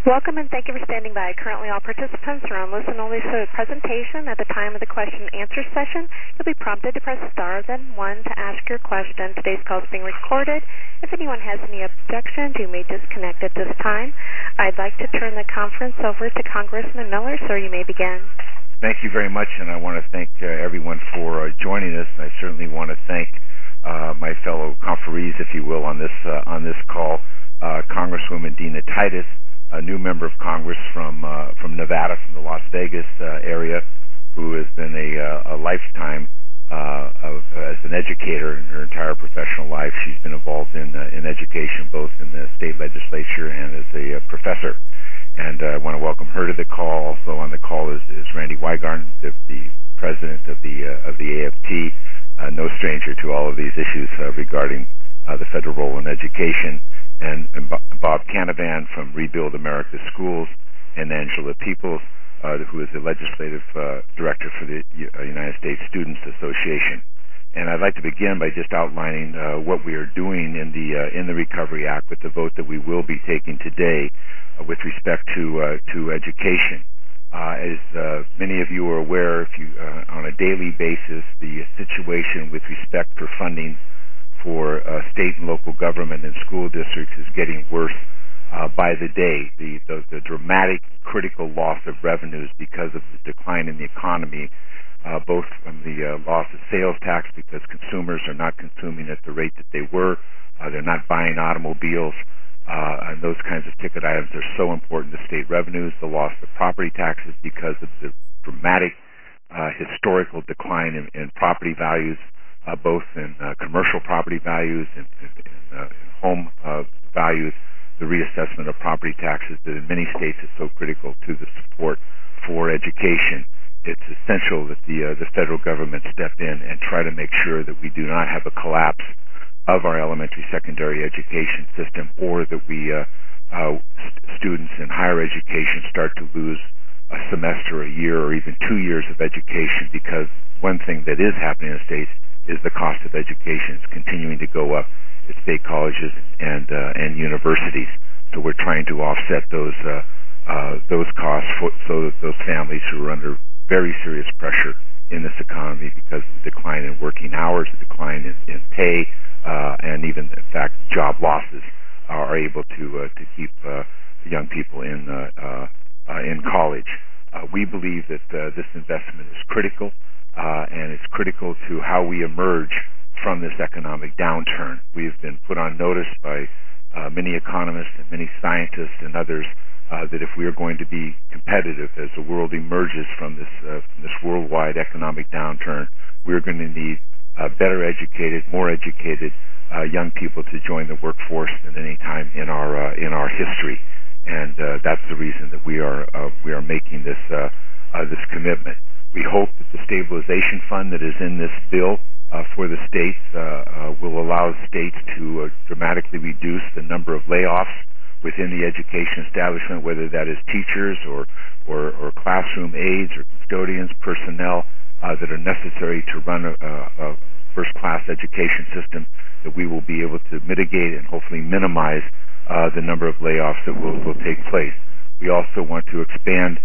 Welcome and thank you for standing by. Currently all participants are on listen-only for the presentation. At the time of the question and answer session, you'll be prompted to press star then 1 to ask your question. Today's call is being recorded. If anyone has any objections, you may disconnect at this time. I'd like to turn the conference over to Congressman Miller. Sir, you may begin. Thank you very much, and I want to thank everyone for joining us. I certainly want to thank my fellow conferees, if you will, on this call. Congresswoman Dina Titus, a new member of Congress from Nevada, from the Las Vegas area, who has been a lifetime as an educator in her entire professional life. She's been involved in education, both in the state legislature and as a professor. And I want to welcome her to the call. Also on the call is Randy Weigarten, the president of the AFT, no stranger to all of these issues regarding the federal role in education, and Bob Canavan from Rebuild America Schools, and Angela Peoples, who is the legislative director for the United States Students Association. And I'd like to begin by just outlining what we are doing in the Recovery Act with the vote that we will be taking today with respect to education. As many of you are aware, if you on a daily basis, the situation with respect for funding for state and local government and school districts is getting worse by the day. The dramatic, critical loss of revenues because of the decline in the economy, both from the loss of sales tax because consumers are not consuming at the rate that they were. They're not buying automobiles, and those kinds of ticket items are so important to state revenues. The loss of property taxes because of the dramatic historical decline in property values, both in commercial property values and home values, the reassessment of property taxes that in many states is so critical to the support for education. It's essential that the federal government step in and try to make sure that we do not have a collapse of our elementary secondary education system, or that we students in higher education start to lose a semester, a year, or even 2 years of education, because one thing that is happening in the states is the cost of education is continuing to go up at state colleges and universities. So we're trying to offset those costs so that those families who are under very serious pressure in this economy because of the decline in working hours, the decline in pay, and even, in fact, job losses, are able to keep young people in college. We believe that this investment is critical. And it's critical to how we emerge from this economic downturn. We have been put on notice by many economists and many scientists and others that if we are going to be competitive as the world emerges from this worldwide economic downturn, we're going to need better educated, more educated young people to join the workforce than any time in our history. And that's the reason that we are making this commitment. We hope that the stabilization fund that is in this bill for the states will allow states to dramatically reduce the number of layoffs within the education establishment, whether that is teachers or classroom aides or custodians, personnel that are necessary to run a first-class education system, that we will be able to mitigate and hopefully minimize the number of layoffs that will take place. We also want to expand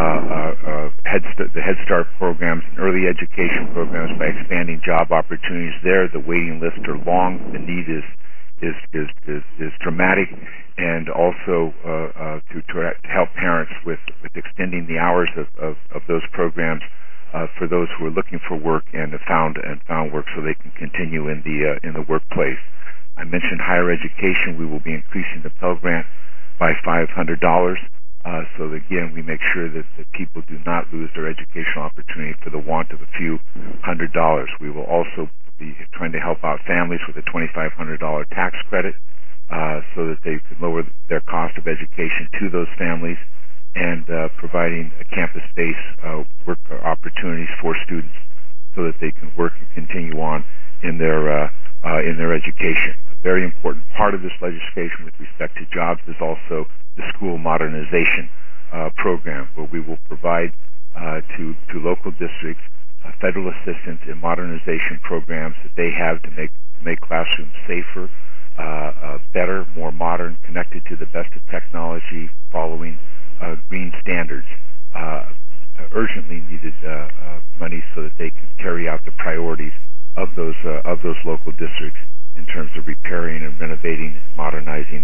the Head Start programs and early education programs by expanding job opportunities there. The waiting lists are long. The need is dramatic, and also to help parents with extending the hours of those programs for those who are looking for work and have found work, so they can continue in the workplace. I mentioned higher education. We will be increasing the Pell Grant by $500. So that, again, we make sure that people do not lose their educational opportunity for the want of a few $100. We will also be trying to help out families with a $2,500 tax credit so that they can lower their cost of education to those families, and providing campus-based work opportunities for students so that they can work and continue on in their education. A very important part of this legislation with respect to jobs is also the school modernization program, where we will provide to local districts federal assistance in modernization programs that they have to make classrooms safer, better, more modern, connected to the best of technology, following green standards. Urgently needed money so that they can carry out the priorities of those local districts in terms of repairing and renovating and modernizing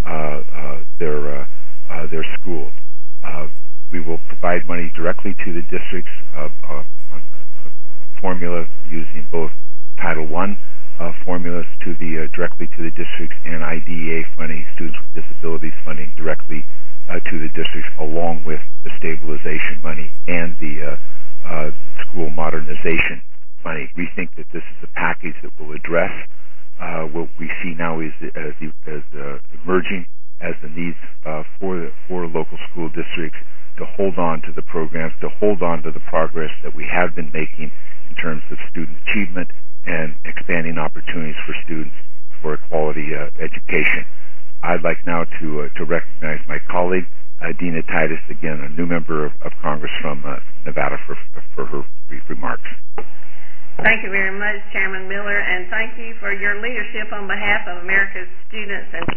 their schools. We will provide money directly to the districts on a formula using both Title I formulas to directly to the districts, and IDEA funding, Students with Disabilities funding, directly to the districts, along with the stabilization money and the school modernization money. We think that this is a package that will address what we see now as emerging as the needs for local school districts to hold on to the programs, to hold on to the progress that we have been making in terms of student achievement and expanding opportunities for students for a quality education. I'd like now to recognize my colleague, Dina Titus, again, a new member of Congress from Nevada, for her brief remarks. Thank you very much, Chairman Miller, and thank you for your leadership on behalf of America's students. And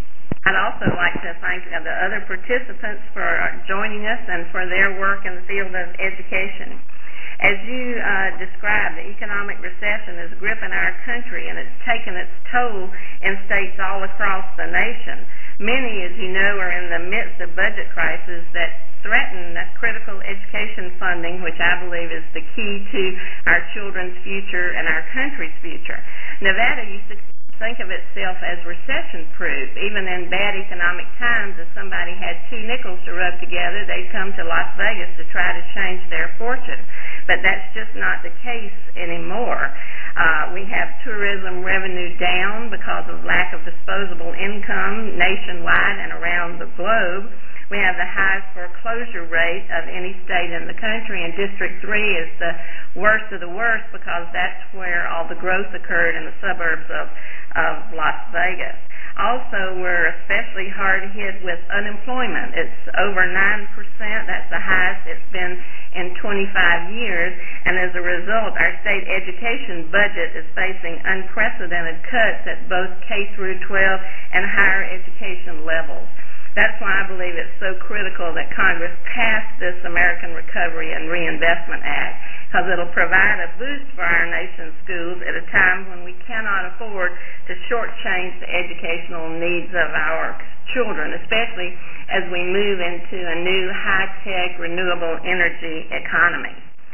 I'd also like to thank the other participants for joining us and for their work in the field of education. As you described, the economic recession is gripping our country, and it's taken its toll in states all across the nation. Many, as you know, are in the midst of budget crises that threaten critical education funding, which I believe is the key to our children's future and our country's future. Nevada used to think of itself as recession-proof. Even in bad economic times, if somebody had two nickels to rub together, they'd come to Las Vegas to try to change their fortune. But that's just not the case anymore. We have tourism revenue down because of lack of disposable income nationwide and around the globe. We have the highest foreclosure rate of any state in the country, and District 3 is the worst of the worst because that's where all the growth occurred in the suburbs of Las Vegas. Also, we're especially hard hit with unemployment. It's over 9%. That's the highest it's been in 25 years, and as a result, our state education budget is facing unprecedented cuts at both K through 12 and higher education levels. That's why I believe it's so critical that Congress pass this American Recovery and Reinvestment Act, because it'll provide a boost for our nation's schools at a time when we cannot afford to shortchange the educational needs of our children, especially as we move into a new high-tech renewable energy economy.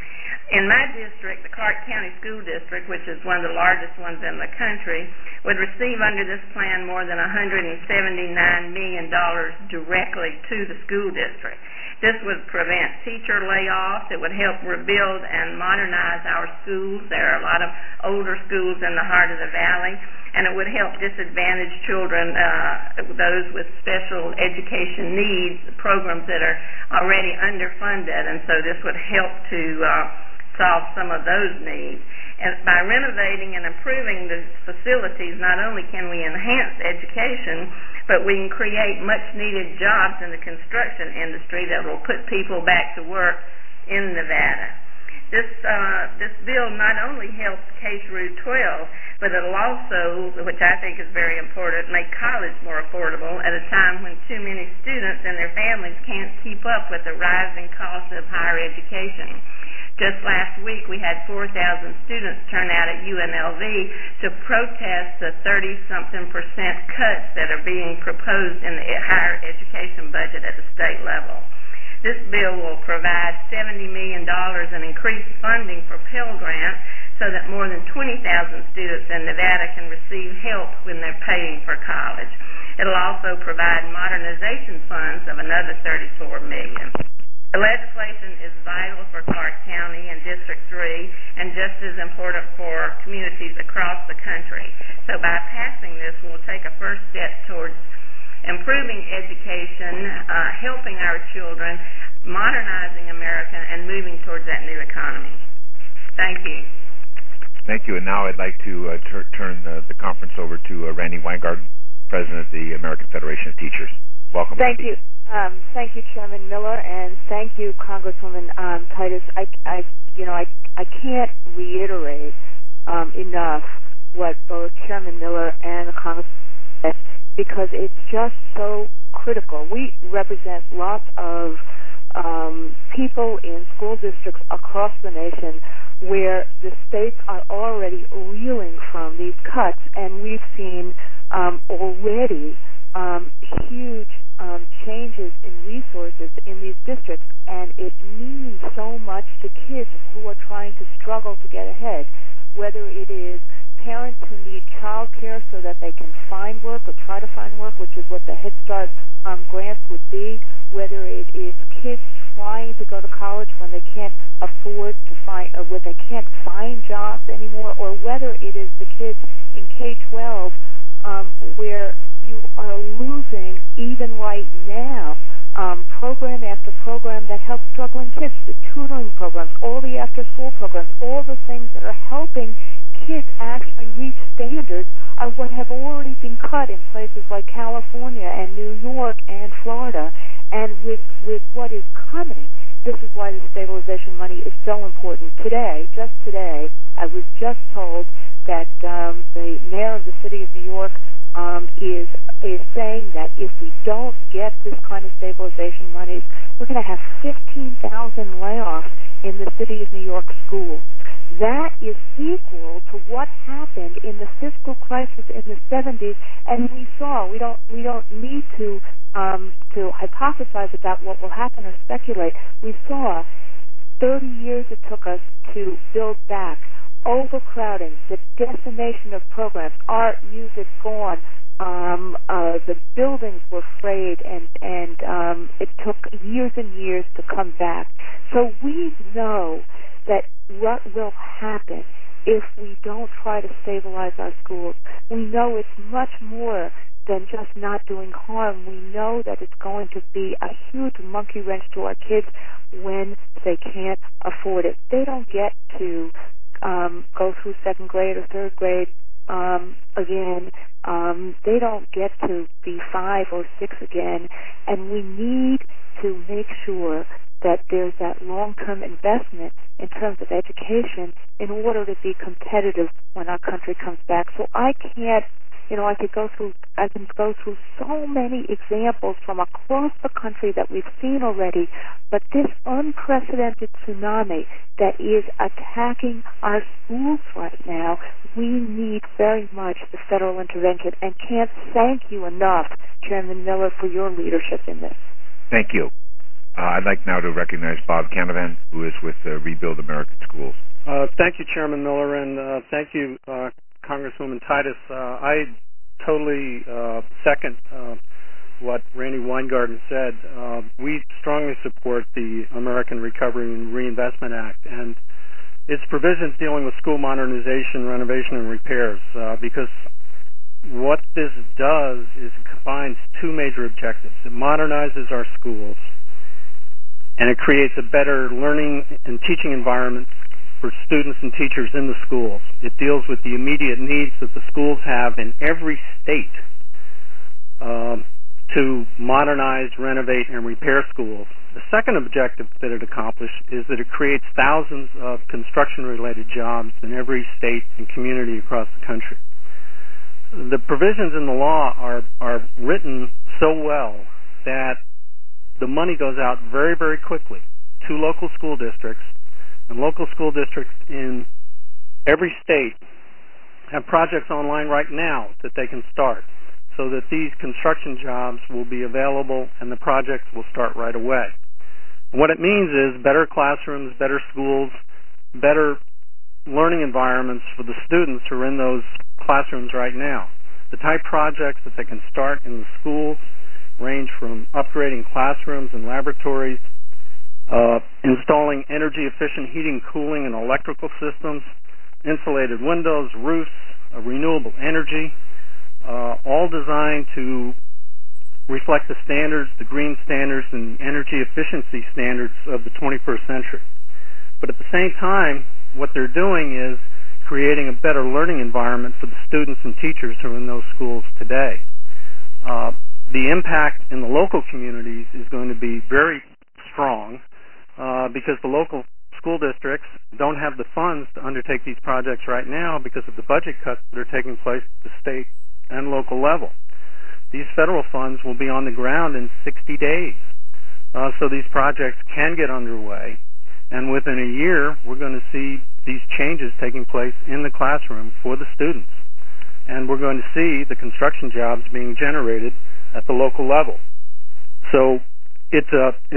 In my district, the Clark County School District, which is one of the largest ones in the country, would receive under this plan more than $179 million directly to the school district. This would prevent teacher layoffs. It would help rebuild and modernize our schools. There are a lot of older schools in the heart of the valley, and it would help disadvantaged children, those with special education needs, programs that are already underfunded, and so this would help to solve some of those needs. And by renovating and improving the facilities, not only can we enhance education, but we can create much-needed jobs in the construction industry that will put people back to work in Nevada. This bill not only helps K through 12, but it'll also, which I think is very important, make college more affordable at a time when too many students and their families can't keep up with the rising cost of higher education. Just last week, we had 4,000 students turn out at UNLV to protest the 30-something% cuts that are being proposed in the higher education budget at the state level. This bill will provide $70 million in increased funding for Pell Grant so that more than 20,000 students in Nevada can receive help when they're paying for college. It'll also provide modernization funds of another $34 million. The legislation is vital for Clark County and District 3 and just as important for communities across the country. So by passing this, we'll take a first step towards improving education, helping our children, modernizing America, and moving towards that new economy. Thank you. Thank you. And now I'd like to turn the conference over to Randy Weingarten, President of the American Federation of Teachers. Welcome. Thank Randy. you. Thank you, Chairman Miller, and thank you, Congresswoman Titus. I can't reiterate enough what both Chairman Miller and the because it's just so critical. We represent lots of people in school districts across the nation where the states are already reeling from these cuts, and we've seen already huge changes in resources in these districts, and it means so much to kids who are trying to struggle to get ahead, whether it is parents who need child care so that they can find work or try to find work, which is what the Head Start grants would be, whether it is kids trying to go to college when they can't afford to find, or when they can't find jobs anymore, or whether it is the kids in K-12 where you are losing, even right now, program after program that helps struggling kids, the tutoring programs, all the after-school programs, all the things that are helping kids actually reach standards of what have already been cut in places like California and New York and Florida. And with what is coming, this is why the stabilization money is so important. Today, just today, I was just told that the mayor of the city of New York is saying that if we don't get this kind of stabilization money, we're going to have 15,000 layoffs in the city of New York schools. That is equal to what happened in the fiscal crisis in the 70s, and we don't need to hypothesize about what will happen or speculate. We saw 30 years it took us to build back, overcrowding, the decimation of programs, art, music gone. The buildings were frayed, and it took years and years to come back. So we know that what will happen if we don't try to stabilize our schools. We know it's much more than just not doing harm. We know that it's going to be a huge monkey wrench to our kids when they can't afford it. They don't get to go through second grade or third grade again. They don't get to be 5 or 6 again, and we need to make sure that there's that long-term investment in terms of education in order to be competitive when our country comes back. So I can go through so many examples from across the country that we've seen already, but this unprecedented tsunami that is attacking our schools right now, we need very much the federal intervention, and can't thank you enough, Chairman Miller, for your leadership in this. Thank you. I'd like now to recognize Bob Canavan, who is with Rebuild American Schools. Thank you, Chairman Miller, and thank you, Congresswoman Titus. I totally second what Randy Weingarten said. We strongly support the American Recovery and Reinvestment Act and its provisions dealing with school modernization, renovation, and repairs, because what this does is it combines two major objectives. It modernizes our schools, and it creates a better learning and teaching environment for students and teachers in the schools. It deals with the immediate needs that the schools have in every state to modernize, renovate, and repair schools. The second objective that it accomplished is that it creates thousands of construction-related jobs in every state and community across the country. The provisions in the law are written so well that the money goes out very, very quickly to local school districts, and local school districts in every state have projects online right now that they can start, so that these construction jobs will be available and the projects will start right away. And what it means is better classrooms, better schools, better learning environments for the students who are in those classrooms right now. The type projects that they can start in the schools range from upgrading classrooms and laboratories, installing energy-efficient heating, cooling, and electrical systems, insulated windows, roofs, renewable energy, all designed to reflect the standards, the green standards, and energy efficiency standards of the 21st century. But at the same time, what they're doing is creating a better learning environment for the students and teachers who are in those schools today. The impact in the local communities is going to be very strong because the local school districts don't have the funds to undertake these projects right now because of the budget cuts that are taking place at the state and local level. these federal funds will be on the ground in 60 days. So these projects can get underway, and within a year, we're going to see these changes taking place in the classroom for the students. And we're going to see the construction jobs being generated at the local level. So it's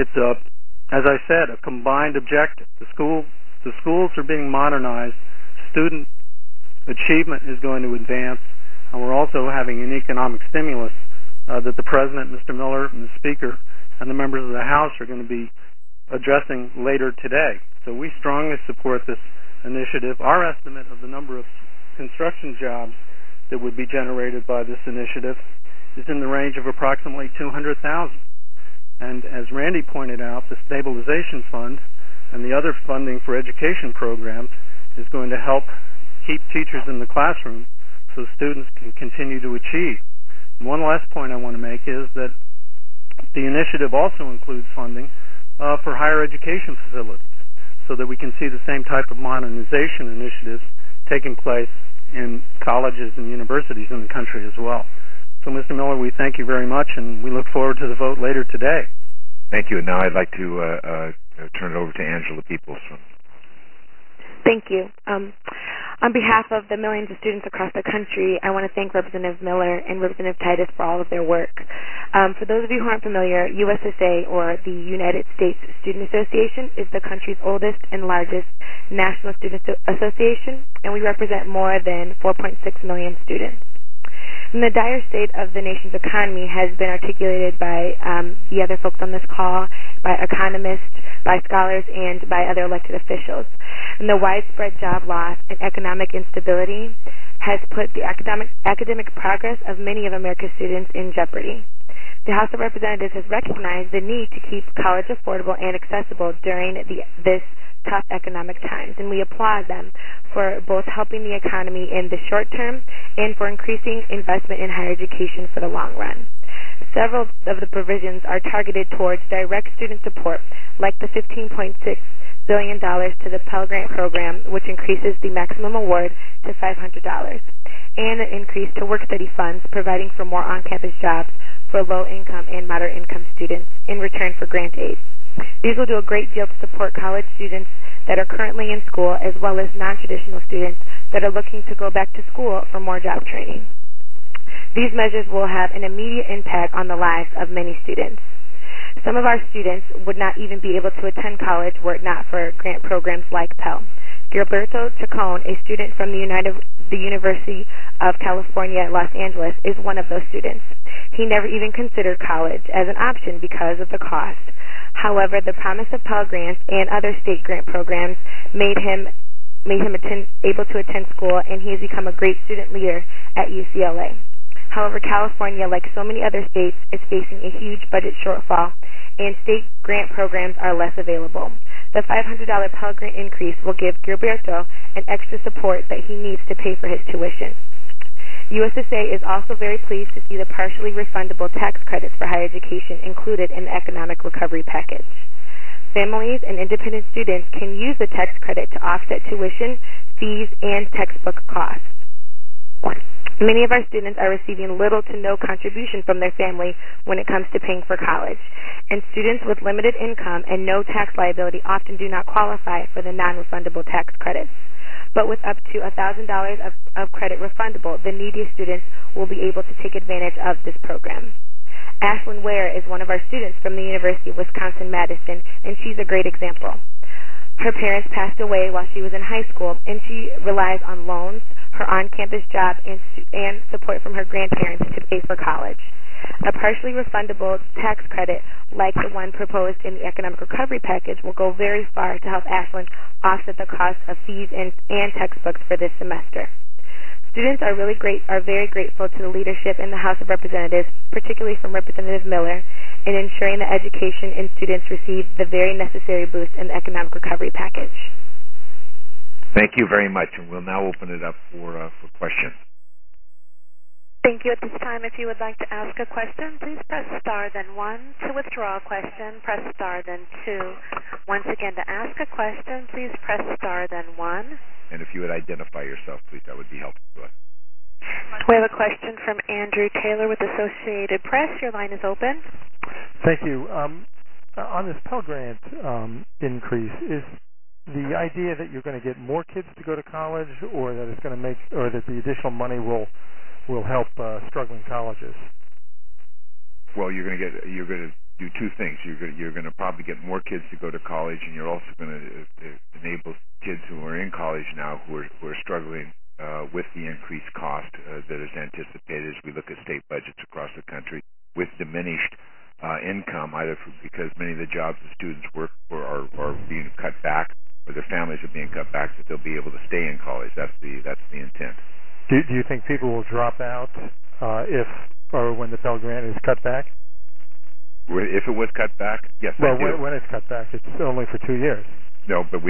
as I said, a combined objective. The schools are being modernized. Student achievement is going to advance, and we're also having an economic stimulus that the President, Mr. Miller, and the Speaker, and the members of the House are going to be addressing later today. So we strongly support this initiative. Our estimate of the number of construction jobs that would be generated by this initiative is in the range of approximately 200,000. And as Randy pointed out, the Stabilization Fund and the other funding for education programs is going to help keep teachers in the classroom so students can continue to achieve. And one last point I want to make is that the initiative also includes funding for higher education facilities so that we can see the same type of modernization initiatives taking place in colleges and universities in the country as well. So, Mr. Miller, we thank you very much, and we look forward to the vote later today. Thank you. And now I'd like to turn it over to Angela Peoples. Thank you. On behalf of the millions of students across the country, I want to thank Representative Miller and Representative Titus for all of their work. For those of you who aren't familiar, USSA, or the United States Student Association, is the country's oldest and largest national student association, and we represent more than 4.6 million students. And the dire state of the nation's economy has been articulated by the other folks on this call, by economists, by scholars, and by other elected officials. And the widespread job loss and economic instability has put the academic progress of many of America's students in jeopardy. The House of Representatives has recognized the need to keep college affordable and accessible during this tough economic times, and we applaud them for both helping the economy in the short term and for increasing investment in higher education for the long run. Several of the provisions are targeted towards direct student support, like the $15.6 billion to the Pell Grant program, which increases the maximum award to $500, and an increase to work-study funds, providing for more on-campus jobs for low-income and moderate-income students in return for grant aid. These will do a great deal to support college students that are currently in school, as well as non-traditional students that are looking to go back to school for more job training. These measures will have an immediate impact on the lives of many students. Some of our students would not even be able to attend college were it not for grant programs like Pell. Gilberto Chacon, a student from the University of California at Los Angeles, is one of those students. He never even considered college as an option because of the cost. However, the promise of Pell Grants and other state grant programs made him able to attend school, and he has become a great student leader at UCLA. However, California, like so many other states, is facing a huge budget shortfall, and state grant programs are less available. The $500 Pell Grant increase will give Gilberto an extra support that he needs to pay for his tuition. USSA is also very pleased to see the partially refundable tax credits for higher education included in the economic recovery package. Families and independent students can use the tax credit to offset tuition, fees, and textbook costs. Many of our students are receiving little to no contribution from their family when it comes to paying for college, and students with limited income and no tax liability often do not qualify for the non-refundable tax credits. But with up to $1,000 of credit refundable, the neediest students will be able to take advantage of this program. Ashlyn Ware is one of our students from the University of Wisconsin-Madison, and she's a great example. Her parents passed away while she was in high school, and she relies on loans, her on-campus job, and support from her grandparents to pay for college. A partially refundable tax credit, like the one proposed in the Economic Recovery Package, will go very far to help Ashlyn offset the cost of fees and textbooks for this semester. Students are very grateful to the leadership in the House of Representatives, particularly from Representative Miller, in ensuring that education and students receive the very necessary boost in the Economic Recovery Package. Thank you very much, and we'll now open it up for questions. Thank you. At this time, if you would like to ask a question, please press star then 1. To withdraw a question, press star then 2. Once again, to ask a question, please press star then 1. And if you would identify yourself, please, that would be helpful to us. We have a question from Andrew Taylor with Associated Press. Your line is open. Thank you. On this Pell Grant increase, is the idea that you're going to get more kids to go to college, or that it's going to or that the additional money will help struggling colleges? Well, you're going to do two things. You're going to probably get more kids to go to college, and you're also going to enable kids who are in college now who are struggling with the increased cost that is anticipated as we look at state budgets across the country with diminished income, either because many of the jobs the students work for are being cut back, or their families are being cut back, that they'll be able to stay in college. That's the intent. Do you think people will drop out if or when the Pell Grant is cut back? If it was cut back, yes. Well, I do. when it's cut back, it's only for 2 years. No, but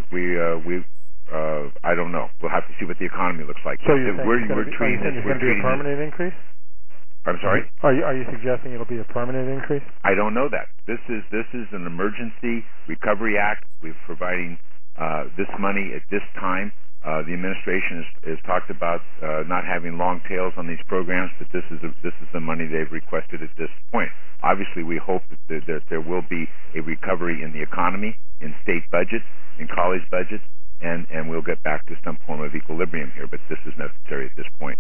I don't know. We'll have to see what the economy looks like. So you're saying we're it's going to be a permanent increase? I'm sorry? Are you suggesting it'll be a permanent increase? I don't know that. This is an Emergency Recovery Act. We're providing this money at this time. The administration has talked about not having long tails on these programs, but this is the money they've requested at this point. Obviously, we hope that there will be a recovery in the economy, in state budgets, in college budgets, and we'll get back to some form of equilibrium here, but this is necessary at this point.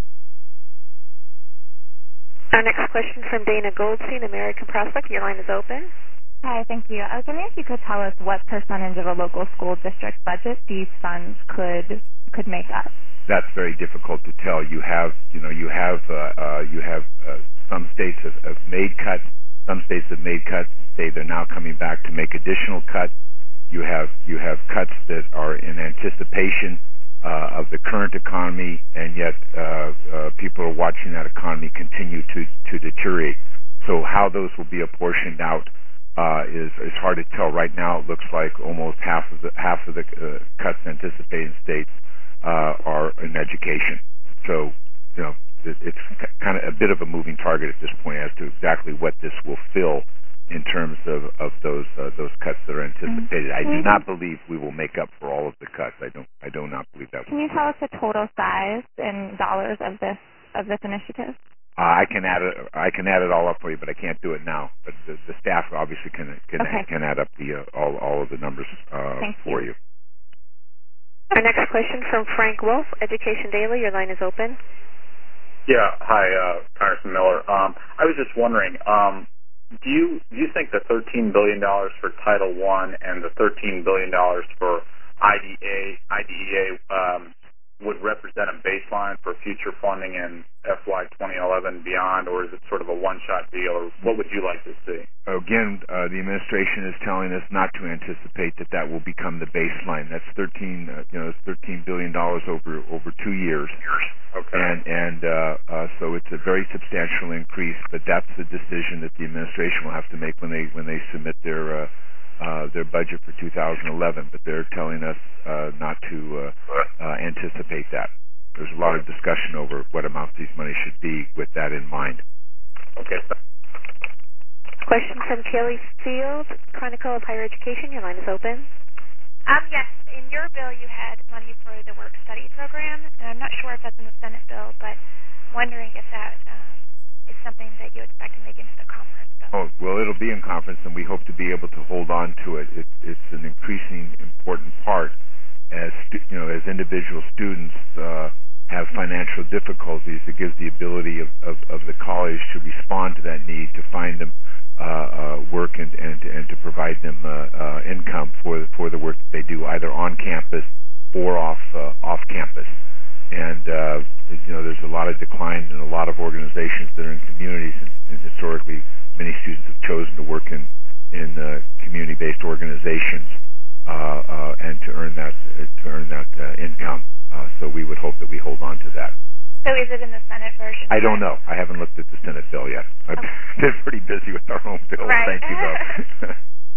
Our next question from Dana Goldstein, American Prospect. Your line is open. Hi, thank you. I was wondering if you could tell us what percentage of a local school district budget these funds could make up. That's very difficult to tell. You have some states have made cuts. Some states have made cuts. Say they're now coming back to make additional cuts. You have cuts that are in anticipation of the current economy, and yet people are watching that economy continue to deteriorate. So how those will be apportioned out is hard to tell. Right now, it looks like almost half of the cuts anticipated in states are in education. So it's kind of a bit of a moving target at this point as to exactly what this will fill in terms of those cuts that are anticipated. I do not believe we will make up for all of the cuts. I do not believe that. Can you tell us the total size in dollars of this initiative? I can add it all up for you, but I can't do it now. But the staff obviously can add up all of the numbers for you. Our next question from Frank Wolf, Education Daily. Your line is open. Yeah. Hi, Congressman Miller. I was just wondering. Do you think the $13 billion for Title I and the $13 billion for IDEA would represent a baseline for future funding in FY 2011 and beyond, or is it sort of a one-shot deal, or what would you like to see? Again, the administration is telling us not to anticipate that will become the baseline. That's $13 billion over 2 years. Okay. And so it's a very substantial increase, but that's the decision that the administration will have to make when they submit their budget for 2011. But they're telling us not to anticipate that. There's a lot of discussion over what amount these money should be with that in mind. Okay. Question from Kelly Field, Chronicle of Higher Education. Your line is open. Yes. In your bill, you had money for the work-study program, and I'm not sure if that's in the Senate bill, but wondering if that is something that you expect to make into the conference bill. Oh, well, it'll be in conference, and we hope to be able to hold on to it. It's an increasing important part as individual students have financial difficulties. It gives the ability of the college to respond to that need, to find them work and to provide them income for the work that they do, either on campus or off campus. And there's a lot of decline in a lot of organizations that are in communities, and historically many students have chosen to work in community-based organizations and to earn that income. So we would hope that we hold on to that. So is it in the Senate version? I don't know. I haven't looked at the Senate bill yet. I've been pretty busy with our own bill. Right. Thank you, though.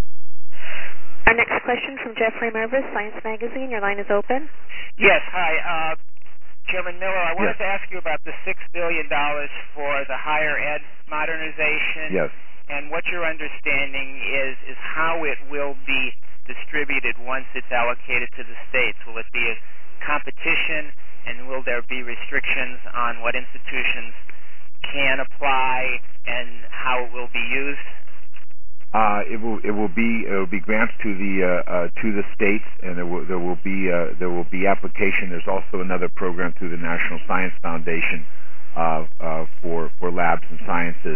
Our next question from Jeffrey Mervis, Science Magazine. Your line is open. Yes. Hi. Chairman Miller, I wanted to ask you about the $6 billion for the higher ed modernization. Yes. And what your understanding is how it will be distributed once it's allocated to the states. Will it be a competition And will there be restrictions on what institutions can apply and how it will be used? It will be grants to the states, and there will be application. There's also another program through the National Science Foundation for labs and sciences,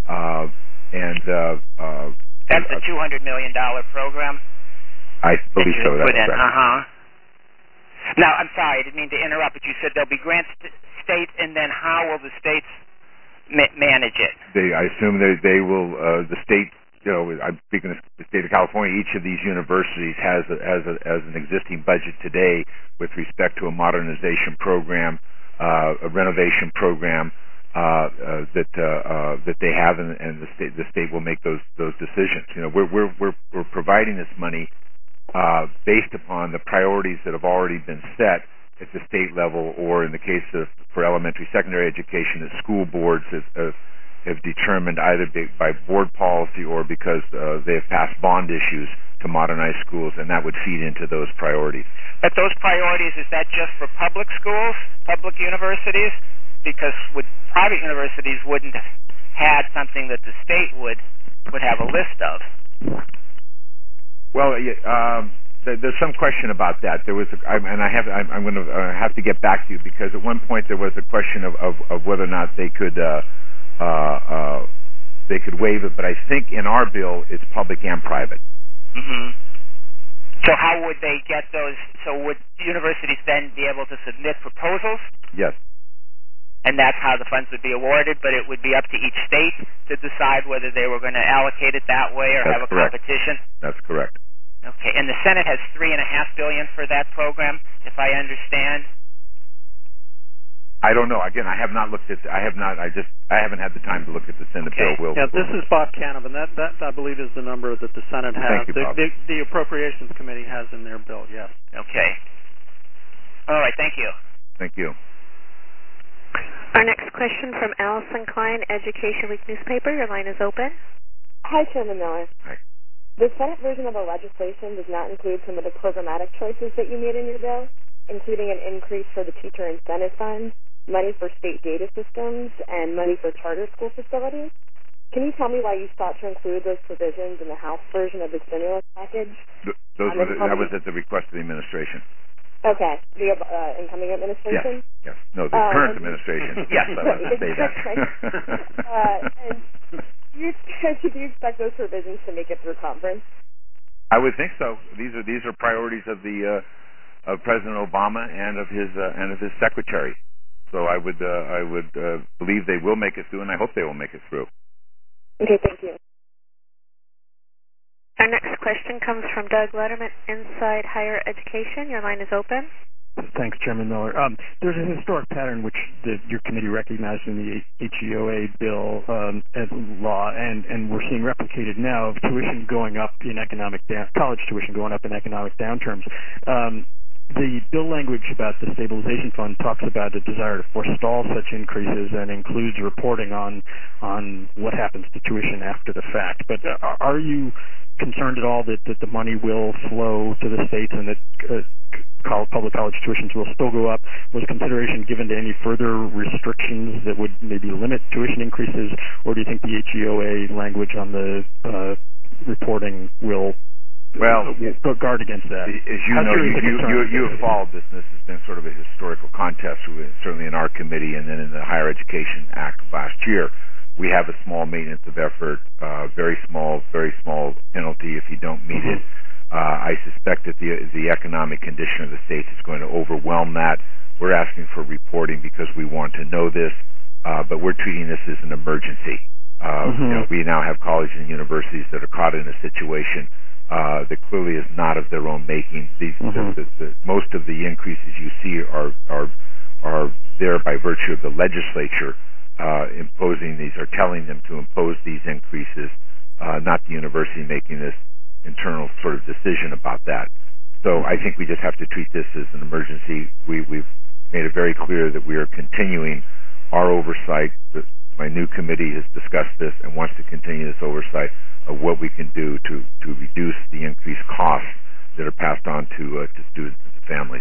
that's the $200 million program. I believe so. That's correct. Now, I'm sorry, I didn't mean to interrupt, but you said there'll be grants to states, and then how will the states manage it? I assume they will. The state. I'm speaking of the state of California. Each of these universities has an existing budget today with respect to a modernization program, a renovation program that they have, and the state will make those decisions. We're providing this money based upon the priorities that have already been set at the state level, or in the case of for elementary, secondary education, that school boards have determined either by board policy or because they have passed bond issues to modernize schools, and that would feed into those priorities. But those priorities, is that just for public schools, public universities? Because private universities wouldn't have had something that the state would have a list of. Well, there's some question about that. I'm going to have to get back to you, because at one point there was a question of whether or not they could waive it, but I think in our bill it's public and private. Mm-hmm. So how would they get those? So would universities then be able to submit proposals? Yes. And that's how the funds would be awarded, but it would be up to each state to decide whether they were going to allocate it that way or have a competition? That's correct. Okay, and the Senate has $3.5 billion for that program, if I understand. I don't know. Again, I have not looked at. I haven't had the time to look at the Senate bill. This is Bob Canavan. That I believe is the number that the Senate has. Thank you, Bob. The Appropriations Committee has in their bill. Yes. Okay. All right. Thank you. Thank you. Our next question from Allison Klein, Education Week newspaper. Your line is open. Hi, Chairman Miller. Hi. The Senate version of the legislation does not include some of the programmatic choices that you made in your bill, including an increase for the Teacher Incentive Fund, money for state data systems, and money for charter school facilities. Can you tell me why you sought to include those provisions in the House version of the stimulus package? That was at the request of the administration. Okay, the incoming administration? Yes. No, the current administration. Yes, I want to say that. And do you expect those provisions to make it through conference? I would think so. These are priorities of of President Obama and of his secretary. So I would believe they will make it through, and I hope they will make it through. Okay, thank you. Our next question comes from Doug Letterman, Inside Higher Education. Your line is open. Thanks, Chairman Miller. There's a historic pattern which your committee recognized in the HEOA bill and law, and we're seeing replicated now of tuition going up in college tuition going up in economic downturns. The bill language about the stabilization fund talks about a desire to forestall such increases and includes reporting on what happens to tuition after the fact. But are you concerned at all that the money will flow to the states and that public college tuitions will still go up? Was consideration given to any further restrictions that would maybe limit tuition increases, or do you think the HEOA language on the reporting will guard against that? As you know, you have followed this, and this has been sort of a historical contest, certainly in our committee and then in the Higher Education Act last year. We have a small maintenance of effort, very small penalty if you don't meet it. I suspect that the economic condition of the states is going to overwhelm that. We're asking for reporting because we want to know this, but we're treating this as an emergency. We now have colleges and universities that are caught in a situation that clearly is not of their own making. Most of the increases you see are there by virtue of the legislature imposing these or telling them to impose these increases, not the university making this internal sort of decision about that. So I think we just have to treat this as an emergency. We've made it very clear that we are continuing our oversight. My new committee has discussed this and wants to continue this oversight of what we can do to reduce the increased costs that are passed on to students and families.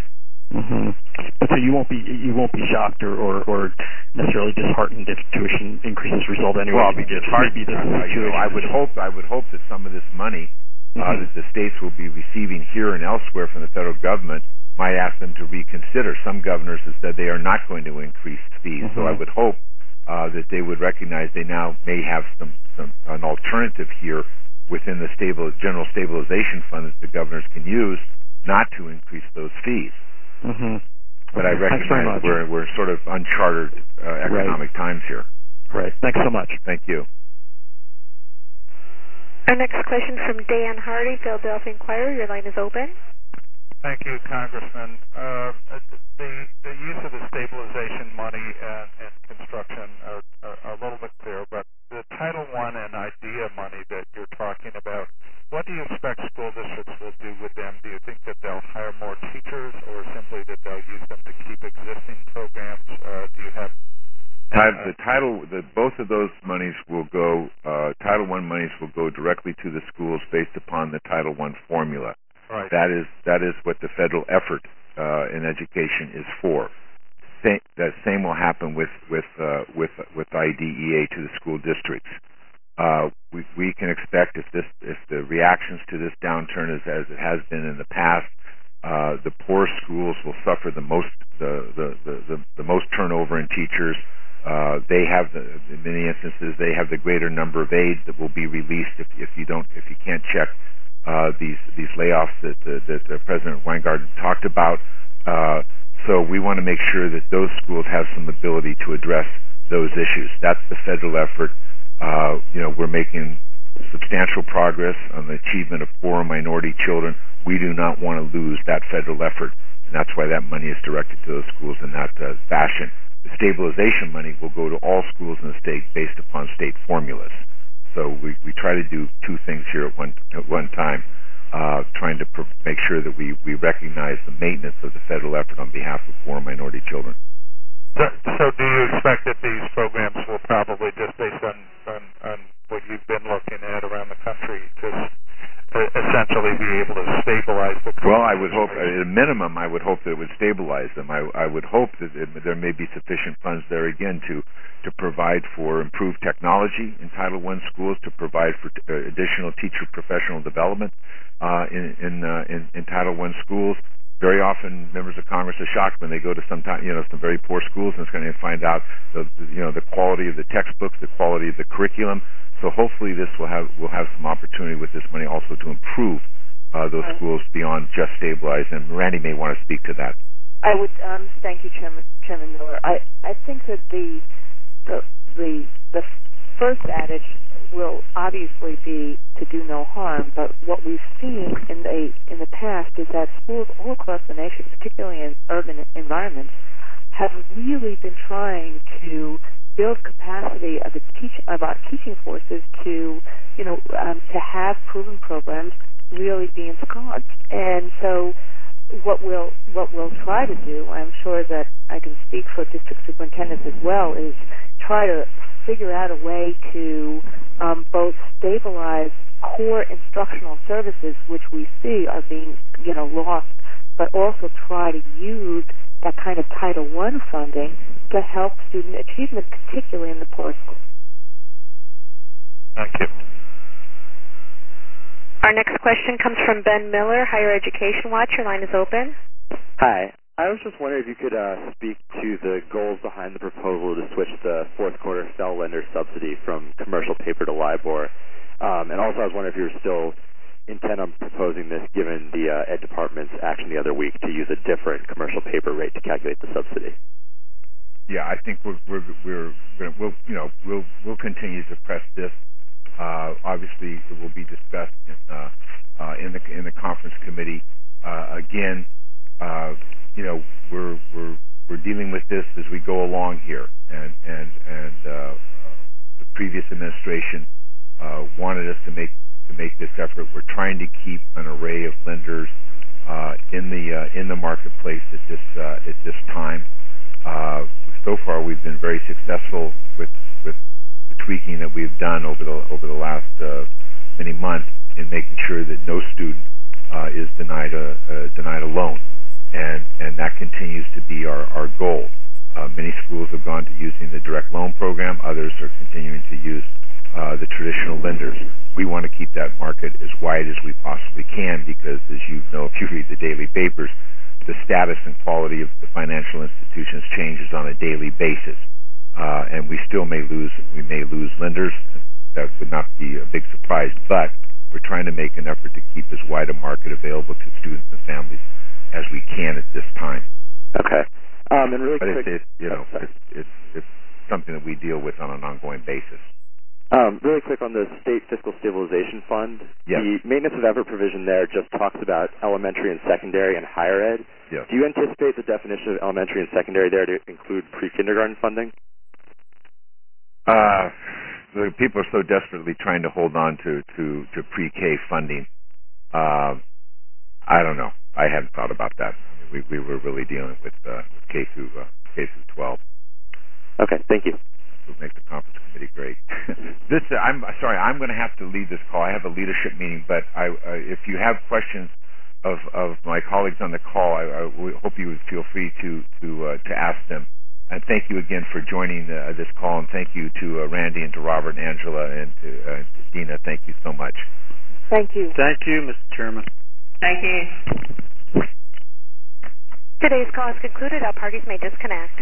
Mm-hmm. But so you won't be shocked or necessarily disheartened if tuition increases result anyway. Well, I'll be disheartened. I would hope that some of this money that the states will be receiving here and elsewhere from the federal government might ask them to reconsider. Some governors have said they are not going to increase fees, so I would hope that they would recognize they now may have an alternative here within the general stabilization fund that the governors can use not to increase those fees. Mm-hmm. But I recognize we're sort of uncharted economic times here. Right. Thanks so much. Thank you. Our next question from Dan Hardy, Philadelphia Inquirer. Your line is open. Thank you, Congressman. The use of the stabilization money and construction are a little bit clear, but the Title I and IDEA money that you're talking about, what do you expect school districts will do with them? Do you think that they'll hire more teachers, or simply that they'll use them to keep existing programs? Do you have both of those monies will go. Title I monies will go directly to the schools based upon the Title I formula. Right. That is what the federal effort in education is for. That same will happen with IDEA to the school districts. We can expect if the reactions to this downturn is as it has been in the past, the poor schools will suffer the most turnover in teachers. They have in many instances they have the greater number of aides that will be released if you can't check these layoffs that President Weingarten talked about. So we want to make sure that those schools have some ability to address those issues. That's the federal effort. We're making substantial progress on the achievement of poor and minority children. We do not want to lose that federal effort, and that's why that money is directed to those schools in that fashion. The stabilization money will go to all schools in the state based upon state formulas. So we try to do two things here at one time, trying to make sure that we recognize the maintenance of the federal effort on behalf of poor and minority children. So do you expect that these programs will probably, just based on what you've been looking at around the country, just essentially be able to stabilize the country? Well, I would hope, at a minimum, I would hope that it would stabilize them. I would hope that there may be sufficient funds there, again, to provide for improved technology in Title I schools, to provide for additional teacher professional development in Title I schools. Very often, members of Congress are shocked when they go to some very poor schools and going to find out the quality of the textbooks, the quality of the curriculum. So hopefully, this will have some opportunity with this money also to improve those schools beyond just stabilize. And Randy may want to speak to that. I would thank you, Chairman Miller. I think that the first adage will obviously be to do no harm, but what we've seen in the past is that schools all across the nation, particularly in urban environments, have really been trying to build capacity of our teaching forces to have proven programs really be ensconced. And so what we'll try to do, I'm sure that I can speak for district superintendents as well, is try to figure out a way to both stabilize core instructional services, which we see are being lost, but also try to use that kind of Title I funding to help student achievement, particularly in the poor schools. Thank you. Our next question comes from Ben Miller, Higher Education Watch. Your line is open. Hi. I was just wondering if you could speak to the goals behind the proposal to switch the fourth quarter Pell lender subsidy from commercial paper to LIBOR. And also I was wondering if you're still intent on proposing this given the Ed Department's action the other week to use a different commercial paper rate to calculate the subsidy. Yeah, I think we'll continue to press this. Obviously, it will be discussed in the conference committee. Again, we're dealing with this as we go along here, and the previous administration wanted us to make this effort. We're trying to keep an array of lenders in the marketplace at this time. So far, we've been very successful with the tweaking that we've done over the last many months in making sure that no student is denied a loan. and that continues to be our goal. Many schools have gone to using the direct loan program. Others are continuing to use the traditional lenders. We want to keep that market as wide as we possibly can because, as you know, if you read the daily papers, the status and quality of the financial institutions changes on a daily basis, and we may lose lenders. That would not be a big surprise, but we're trying to make an effort to keep as wide a market available to students and families as we can at this time. Okay. And really quick, it's something that we deal with on an ongoing basis. Really quick on the State Fiscal Stabilization Fund, yes. The maintenance of effort provision there just talks about elementary and secondary and higher ed. Yes. Do you anticipate the definition of elementary and secondary there to include pre-kindergarten funding? The people are so desperately trying to hold on to pre-K funding. I don't know. I hadn't thought about that. We were really dealing with K through 12. Okay, thank you. Would make the conference committee great. I'm sorry. I'm going to have to lead this call. I have a leadership meeting, but if you have questions of my colleagues on the call, I hope you would feel free to ask them. And thank you again for joining this call, and thank you to Randy and to Robert and Angela and to Dina. Thank you so much. Thank you. Thank you, Mr. Chairman. Thank you. Today's call is concluded. All parties may disconnect.